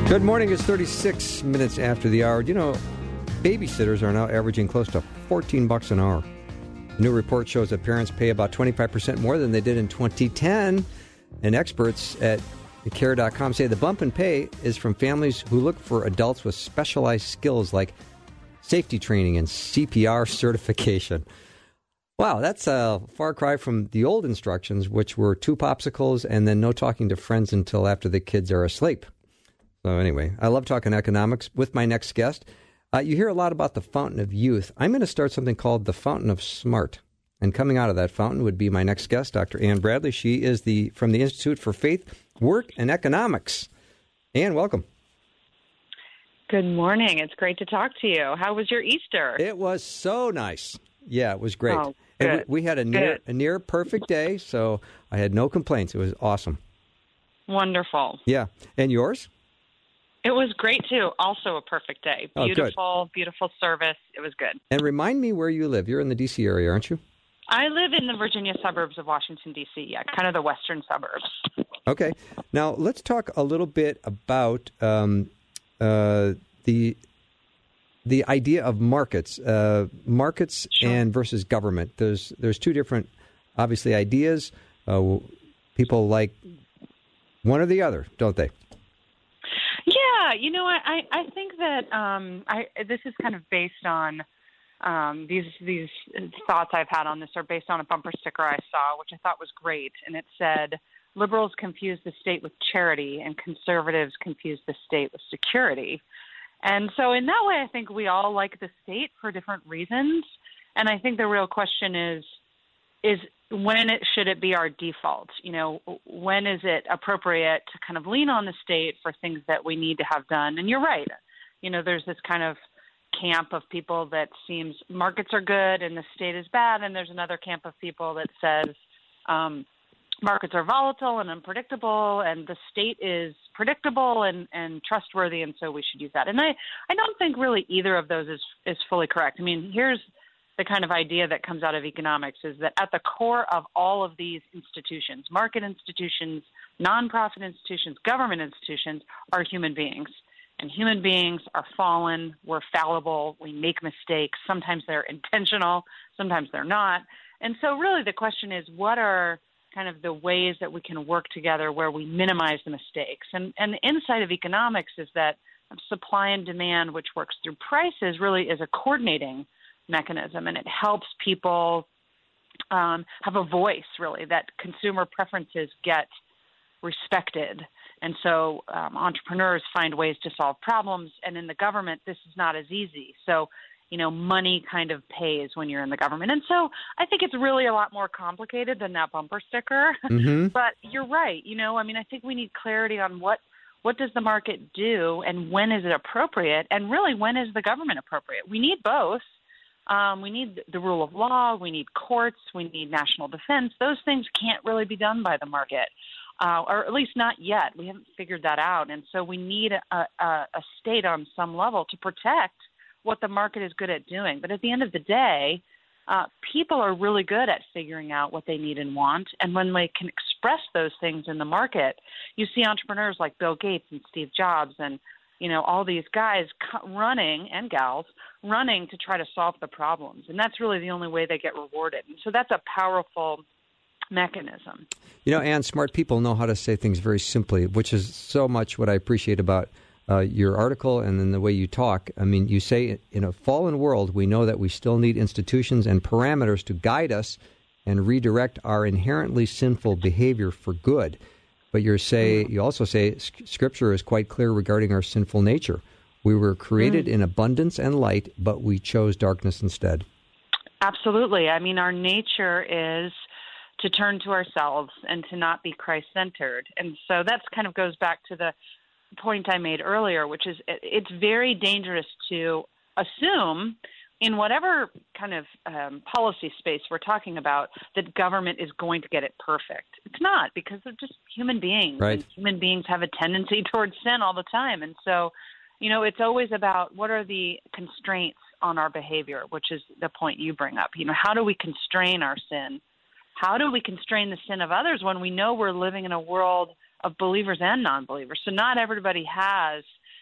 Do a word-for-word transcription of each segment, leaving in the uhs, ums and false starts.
Good morning. It's thirty-six minutes after the hour. You know, babysitters are now averaging close to fourteen bucks an hour. A new report shows that parents pay about twenty-five percent more than they did in twenty ten. And experts at care dot com say the bump in pay is from families who look for adults with specialized skills like safety training and C P R certification. Wow, that's a far cry from the old instructions, which were two popsicles and then no talking to friends until after the kids are asleep. So anyway, I love talking economics with my next guest. Uh, you hear a lot about the fountain of youth. I'm going to start something called the fountain of smart. And coming out of that fountain would be my next guest, Doctor Ann Bradley. She is the from the Institute for Faith, Work, and Economics. Ann, welcome. Good morning. It's great to talk to you. How was your Easter? It was so nice. Yeah, it was great. Oh, good. And we, we had a near, a near perfect day, so I had no complaints. It was awesome. Wonderful. Yeah. And yours? It was great, too. Also a perfect day. Beautiful, oh, beautiful service. It was good. And remind me where you live. You're in the D C area, aren't you? I live in the Virginia suburbs of Washington, D C, yeah, kind of the western suburbs. Okay. Now, let's talk a little bit about um, uh, the the idea of markets, uh, markets Sure. and versus government. There's there's two different, obviously, ideas. Uh, people like one or the other, don't they? Yeah, you know, I, I think that um, I this is kind of based on um, these these thoughts I've had on this are based on a bumper sticker I saw, which I thought was great, and it said, "Liberals confuse the state with charity, and conservatives confuse the state with security." And so, in that way, I think we all like the state for different reasons, and I think the real question is, is when it should it be our default? You know, when is it appropriate to kind of lean on the state for things that we need to have done? And you're right. You know, there's this kind of camp of people that seems markets are good and the state is bad. And there's another camp of people that says um, markets are volatile and unpredictable and the state is predictable and, and trustworthy. And so we should use that. And I, I don't think really either of those is, is fully correct. I mean, here's the kind of idea that comes out of economics is that at the core of all of these institutions, market institutions, nonprofit institutions, government institutions, are human beings. And human beings are fallen, we're fallible, we make mistakes. Sometimes they're intentional, sometimes they're not. And so really the question is, what are kind of the ways that we can work together where we minimize the mistakes? And, and the insight of economics is that supply and demand, which works through prices, really is a coordinating mechanism, and it helps people um, have a voice, really, that consumer preferences get respected. And so um, entrepreneurs find ways to solve problems, and in the government, this is not as easy. So, you know, money kind of pays when you're in the government. And so I think it's really a lot more complicated than that bumper sticker. Mm-hmm. But you're right. You know, I mean, I think we need clarity on what what does the market do and when is it appropriate, and really when is the government appropriate? We need both. Um, we need the rule of law. We need courts. We need national defense. Those things can't really be done by the market, uh, or at least not yet. We haven't figured that out. And so we need a, a, a state on some level to protect what the market is good at doing. But at the end of the day, uh, people are really good at figuring out what they need and want. And when they can express those things in the market, you see entrepreneurs like Bill Gates and Steve Jobs and you know, all these guys running and gals running to try to solve the problems. And that's really the only way they get rewarded. And so that's a powerful mechanism. You know, Ann, smart people know how to say things very simply, which is so much what I appreciate about uh, your article and then the way you talk. I mean, you say in a fallen world, we know that we still need institutions and parameters to guide us and redirect our inherently sinful behavior for good. But you say you also say Scripture is quite clear regarding our sinful nature. We were created mm. in abundance and light, but we chose darkness instead. Absolutely. I mean, our nature is to turn to ourselves and to not be Christ-centered. And so that kind of goes back to the point I made earlier, which is it's very dangerous to assume in whatever kind of um, policy space we're talking about, that government is going to get it perfect. It's not, because they're just human beings. Right. And human beings have a tendency towards sin all the time. And so, you know, it's always about what are the constraints on our behavior, which is the point you bring up. You know, how do we constrain our sin? How do we constrain the sin of others when we know we're living in a world of believers and non-believers? So not everybody has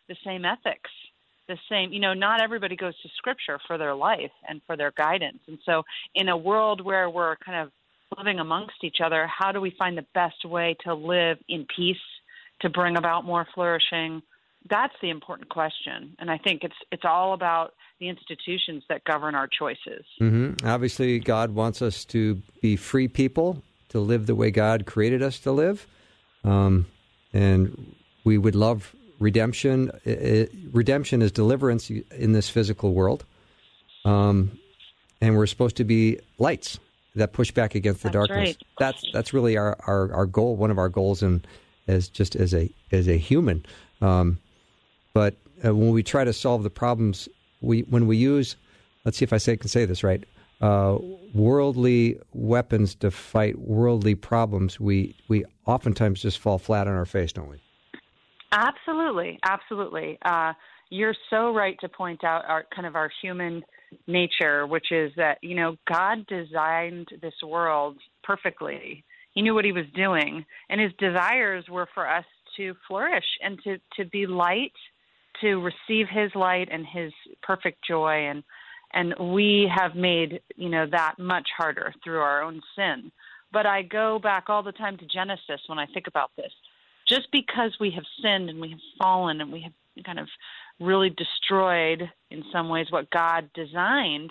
the same ethics, the same, you know, not everybody goes to Scripture for their life and for their guidance. And so in a world where we're kind of living amongst each other, how do we find the best way to live in peace, to bring about more flourishing? That's the important question. And I think it's it's all about the institutions that govern our choices. Mm-hmm. Obviously, God wants us to be free people, to live the way God created us to live. Um, and we would love redemption. It, it, redemption is deliverance in this physical world. Um, and we're supposed to be lights that push back against the That's darkness. Right. That's that's really our, our, our goal, one of our goals in, as just as a as a human. Um, but uh, when we try to solve the problems, we when we use, let's see if I say can say this right, uh, worldly weapons to fight worldly problems, we, we oftentimes just fall flat on our face, don't we? Absolutely, absolutely. Uh, you're so right to point out our kind of our human nature, which is that, you know, God designed this world perfectly. He knew what he was doing, and his desires were for us to flourish and to, to be light, to receive his light and his perfect joy. And, and we have made, you know, that much harder through our own sin. But I go back all the time to Genesis when I think about this. Just because we have sinned and we have fallen and we have kind of really destroyed in some ways what God designed,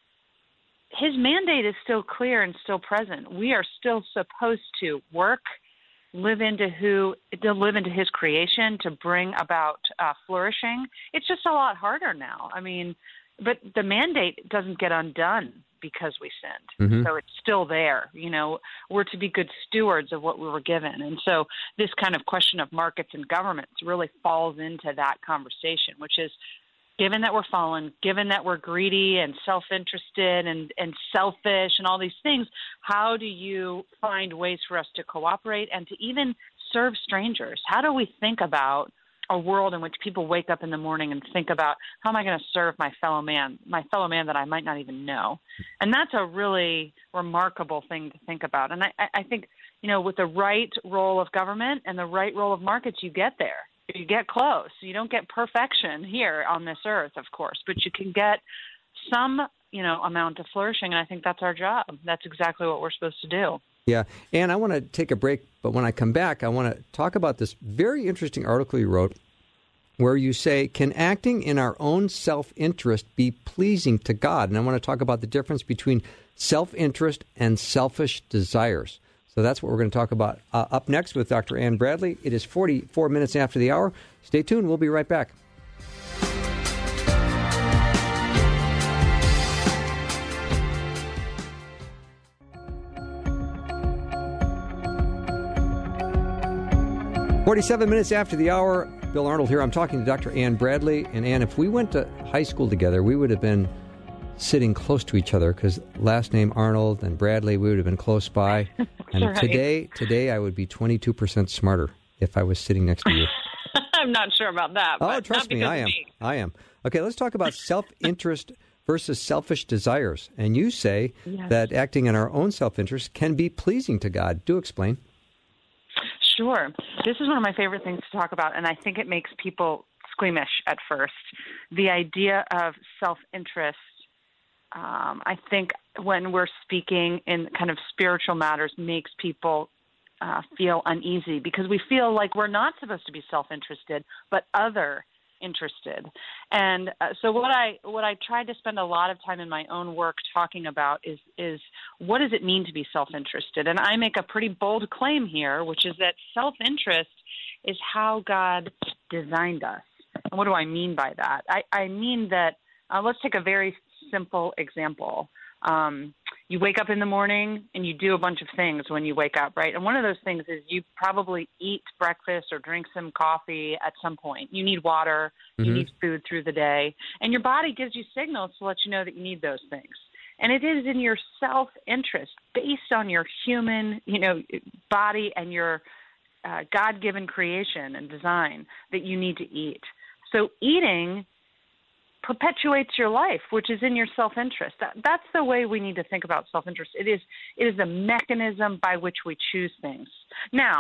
his mandate is still clear and still present. We are still supposed to work, live into who, to live into his creation, to bring about uh, flourishing. It's just a lot harder now. I mean, but the mandate doesn't get undone because we sinned. Mm-hmm. So it's still there. You know, we're to be good stewards of what we were given. And so this kind of question of markets and governments really falls into that conversation, which is, given that we're fallen, given that we're greedy and self-interested and, and selfish and all these things, how do you find ways for us to cooperate and to even serve strangers? How do we think about a world in which people wake up in the morning and think about, how am I going to serve my fellow man, my fellow man that I might not even know? And that's a really remarkable thing to think about. And I, I think, you know, with the right role of government and the right role of markets, you get there. You get close. You don't get perfection here on this earth, of course, but you can get some, you know, amount of flourishing, and I think that's our job. That's exactly what we're supposed to do. Yeah, and I want to take a break, but when I come back, I want to talk about this very interesting article you wrote where you say, can acting in our own self-interest be pleasing to God? And I want to talk about the difference between self-interest and selfish desires. So that's what we're going to talk about uh, up next with Doctor Ann Bradley. It is forty-four minutes after the hour. Stay tuned. We'll be right back. forty-seven minutes after the hour. Bill Arnold here. I'm talking to Doctor Ann Bradley. And Ann, if we went to high school together, we would have been sitting close to each other because last name Arnold and Bradley, we would have been close by. And right. today, today I would be twenty-two percent smarter if I was sitting next to you. I'm not sure about that. Oh, but trust not me, I am. Me. I am. Okay, let's talk about self-interest versus selfish desires. And you say yes. that acting in our own self-interest can be pleasing to God. Do explain. Sure. This is one of my favorite things to talk about, and I think it makes people squeamish at first. The idea of self-interest, um, I think when we're speaking in kind of spiritual matters, makes people uh, feel uneasy because we feel like we're not supposed to be self-interested, but other interested. And uh, so what I what I tried to spend a lot of time in my own work talking about is is what does it mean to be self-interested? And I make a pretty bold claim here, which is that self-interest is how God designed us. And what do I mean by that? I, I mean that, uh, let's take a very simple example. Um, you wake up in the morning and you do a bunch of things when you wake up, right? And one of those things is you probably eat breakfast or drink some coffee at some point. You need water, mm-hmm. you need food through the day, and your body gives you signals to let you know that you need those things. And it is in your self-interest, based on your human, you know, body and your uh, God-given creation and design, that you need to eat. So eating perpetuates your life, which is in your self-interest. That, that's the way we need to think about self-interest. It is it is the mechanism by which we choose things. Now,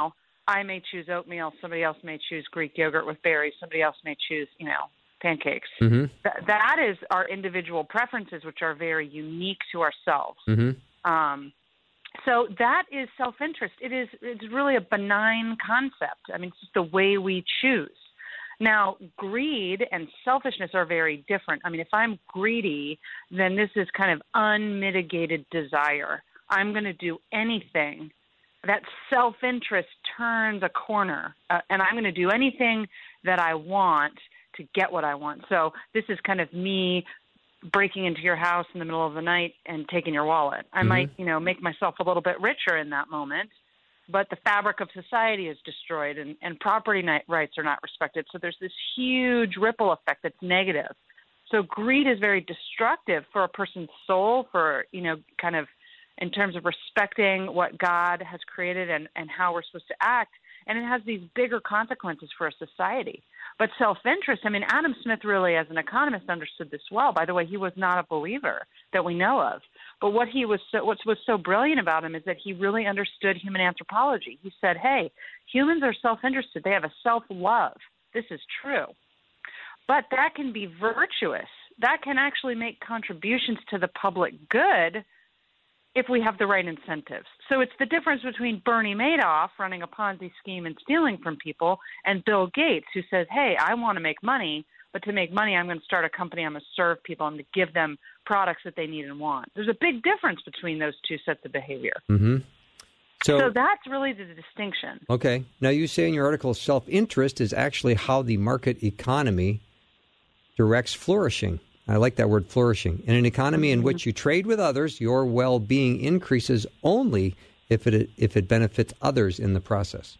I may choose oatmeal. Somebody else may choose Greek yogurt with berries. Somebody else may choose, you know, pancakes. Mm-hmm. Th- that is our individual preferences, which are very unique to ourselves. Mm-hmm. Um, so that is self-interest. It is it's really a benign concept. I mean, it's just the way we choose. Now, greed and selfishness are very different. I mean, if I'm greedy, then this is kind of unmitigated desire. I'm going to do anything. That self-interest turns a corner, uh, and I'm going to do anything that I want to get what I want. So this is kind of me breaking into your house in the middle of the night and taking your wallet. I mm-hmm. might, you know, make myself a little bit richer in that moment, but the fabric of society is destroyed, and, and property rights are not respected. So there's this huge ripple effect that's negative. So greed is very destructive for a person's soul, for, you know, kind of in terms of respecting what God has created and, and how we're supposed to act. And it has these bigger consequences for a society. But self-interest, I mean, Adam Smith really, as an economist, understood this well. By the way, he was not a believer that we know of. But what he was so, what was so brilliant about him is that he really understood human anthropology. He said, hey, humans are self-interested. They have a self-love. This is true. But that can be virtuous. That can actually make contributions to the public good if we have the right incentives. So it's the difference between Bernie Madoff running a Ponzi scheme and stealing from people and Bill Gates, who says, hey, I want to make money, but to make money, I'm going to start a company, I'm going to serve people, I'm going to give them products that they need and want. There's a big difference between those two sets of behavior. Mm-hmm. So, so that's really the distinction. Okay. Now, you say in your article, self-interest is actually how the market economy directs flourishing. I like that word, flourishing. In an economy in which you trade with others, your well-being increases only if it if it benefits others in the process.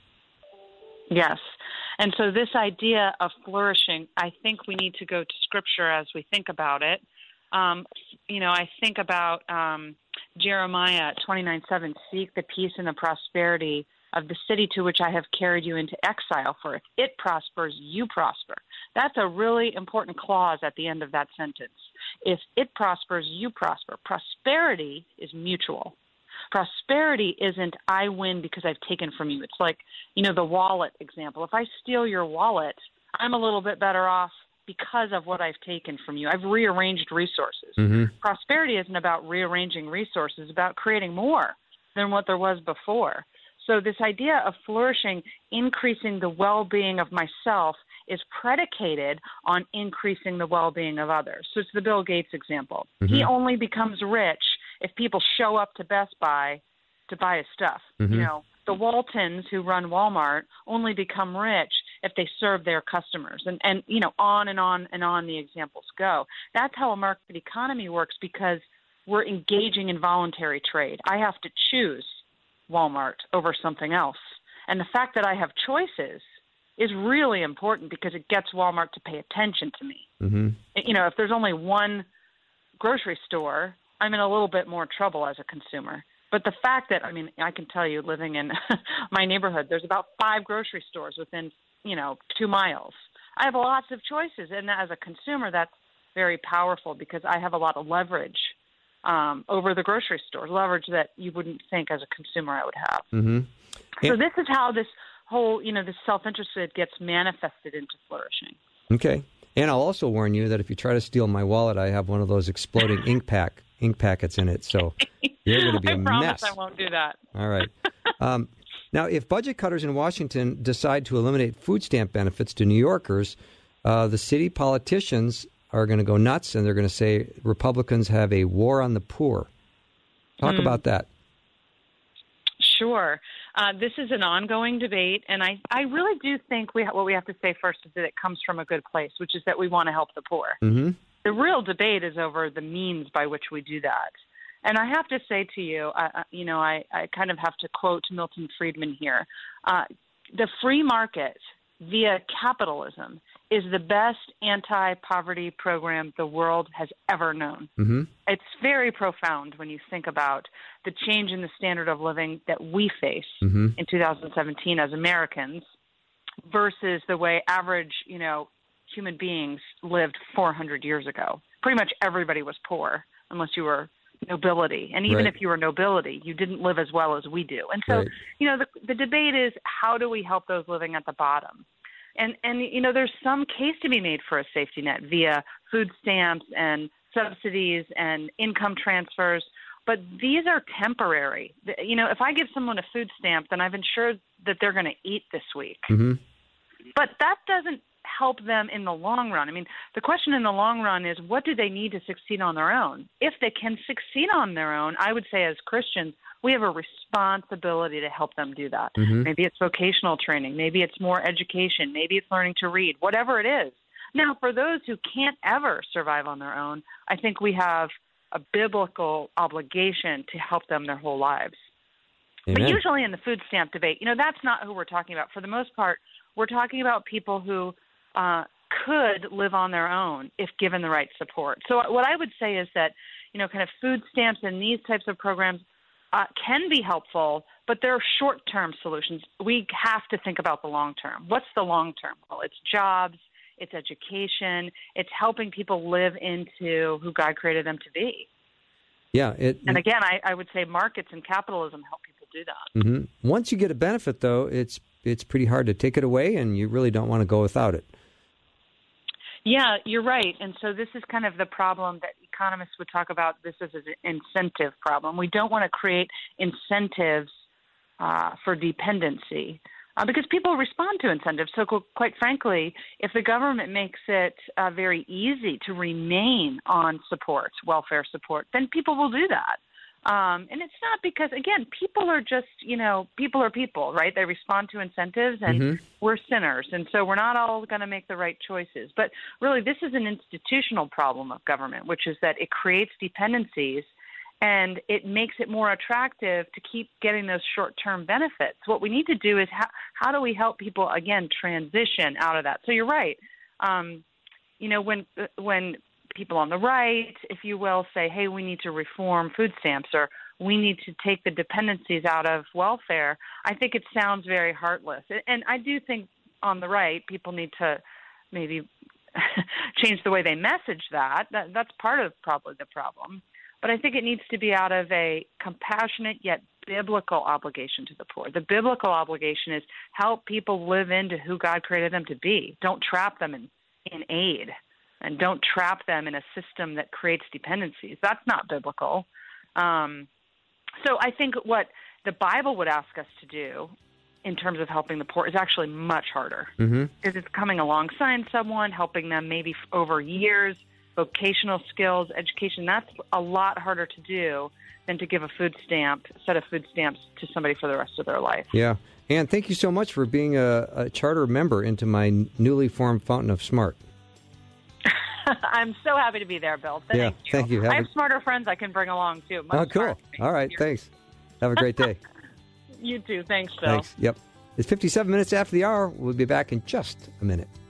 Yes. And so this idea of flourishing, I think we need to go to Scripture as we think about it. Um, you know, I think about um, Jeremiah twenty-nine seven, seek the peace and the prosperity of the city to which I have carried you into exile, for if it prospers, you prosper. That's a really important clause at the end of that sentence. If it prospers, you prosper. Prosperity is mutual. Prosperity isn't I win because I've taken from you. It's like, you know, the wallet example. If I steal your wallet, I'm a little bit better off because of what I've taken from you. I've rearranged resources. Mm-hmm. Prosperity isn't about rearranging resources. It's about creating more than what there was before. So this idea of flourishing, increasing the well-being of myself, is predicated on increasing the well-being of others. So it's the Bill Gates example. Mm-hmm. He only becomes rich if people show up to Best Buy to buy his stuff. Mm-hmm. You know, the Waltons who run Walmart only become rich if they serve their customers. And, and, you know, on and on and on the examples go. That's how a market economy works, because we're engaging in voluntary trade. I have to choose Walmart over something else. And the fact that I have choices is really important because it gets Walmart to pay attention to me. Mm-hmm. You know, if there's only one grocery store, I'm in a little bit more trouble as a consumer. But the fact that, I mean, I can tell you, living in my neighborhood, there's about five grocery stores within, you know, two miles. I have lots of choices. And as a consumer, that's very powerful because I have a lot of leverage Um, over the grocery store, leverage that you wouldn't think as a consumer I would have. Mm-hmm. So and, this is how this whole, you know, this self-interest gets manifested into flourishing. Okay. And I'll also warn you that if you try to steal my wallet, I have one of those exploding ink pack ink packets in it. So you're going to be a mess. I promise I won't do that. All right. Um, now, if budget cutters in Washington decide to eliminate food stamp benefits to New Yorkers, uh, the city politicians are going to go nuts, and they're going to say Republicans have a war on the poor. Talk mm. about that. Sure. Uh, this is an ongoing debate, and I, I really do think we ha- what we have to say first is that it comes from a good place, which is that we want to help the poor. Mm-hmm. The real debate is over the means by which we do that. And I have to say to you, uh, you know, I, I kind of have to quote Milton Friedman here. Uh, the free market via capitalism is the best anti-poverty program the world has ever known. Mm-hmm. It's very profound when you think about the change in the standard of living that we face mm-hmm. in two thousand seventeen as Americans versus the way average, you know, human beings lived four hundred years ago. Pretty much everybody was poor unless you were nobility. And even Right. if you were nobility, you didn't live as well as we do. And so, Right. you know, the, the debate is, how do we help those living at the bottom? And, and, you know, there's some case to be made for a safety net via food stamps and subsidies and income transfers, but these are temporary. You know, if I give someone a food stamp, then I've ensured that they're going to eat this week. Mm-hmm. But that doesn't help them in the long run. I mean, the question in the long run is, what do they need to succeed on their own? If they can succeed on their own, I would say as Christians, we have a responsibility to help them do that. Mm-hmm. Maybe it's vocational training. Maybe it's more education. Maybe it's learning to read, whatever it is. Now, for those who can't ever survive on their own, I think we have a biblical obligation to help them their whole lives. Amen. But usually in the food stamp debate, you know, that's not who we're talking about. For the most part, we're talking about people who uh, could live on their own if given the right support. So what I would say is that, you know, kind of food stamps and these types of programs uh, can be helpful, but they're short-term solutions. We have to think about the long term. What's the long term? Well, it's jobs, it's education, it's helping people live into who God created them to be. Yeah. It, and again, I, I would say markets and capitalism help people do that. Mm-hmm. Once you get a benefit, though, it's it's pretty hard to take it away, and you really don't want to go without it. Yeah, you're right. And so this is kind of the problem that economists would talk about. This is an incentive problem. We don't want to create incentives uh, for dependency uh, because people respond to incentives. So quite frankly, if the government makes it uh, very easy to remain on support, welfare support, then people will do that. Um, and it's not because, again, people are just, you know, people are people, right? They respond to incentives, and Mm-hmm. we're sinners. And so we're not all going to make the right choices. But really, this is an institutional problem of government, which is that it creates dependencies, and it makes it more attractive to keep getting those short-term benefits. What we need to do is how, how do we help people, again, transition out of that? So you're right. Um, you know, when when people on the right, if you will, say, hey, we need to reform food stamps, or we need to take the dependencies out of welfare, I think it sounds very heartless. And I do think on the right, people need to maybe change the way they message that. that. That's part of probably the problem. But I think it needs to be out of a compassionate yet biblical obligation to the poor. The biblical obligation is help people live into who God created them to be. Don't trap them in, in aid. And don't trap them in a system that creates dependencies. That's not biblical. Um, so I think what the Bible would ask us to do in terms of helping the poor is actually much harder. Mm-hmm. Because it's coming alongside someone, helping them maybe over years, vocational skills, education. That's a lot harder to do than to give a food stamp, set of food stamps to somebody for the rest of their life. Yeah. And thank you so much for being a, a charter member into my newly formed Fountain of Smart. I'm so happy to be there, Bill. Thank yeah, you. Thank you. Have I have a... smarter friends I can bring along, too. Much oh, cool. All right. You're... Thanks. Have a great day. You too. Thanks, Bill. Thanks. Yep. It's fifty-seven minutes after the hour. We'll be back in just a minute.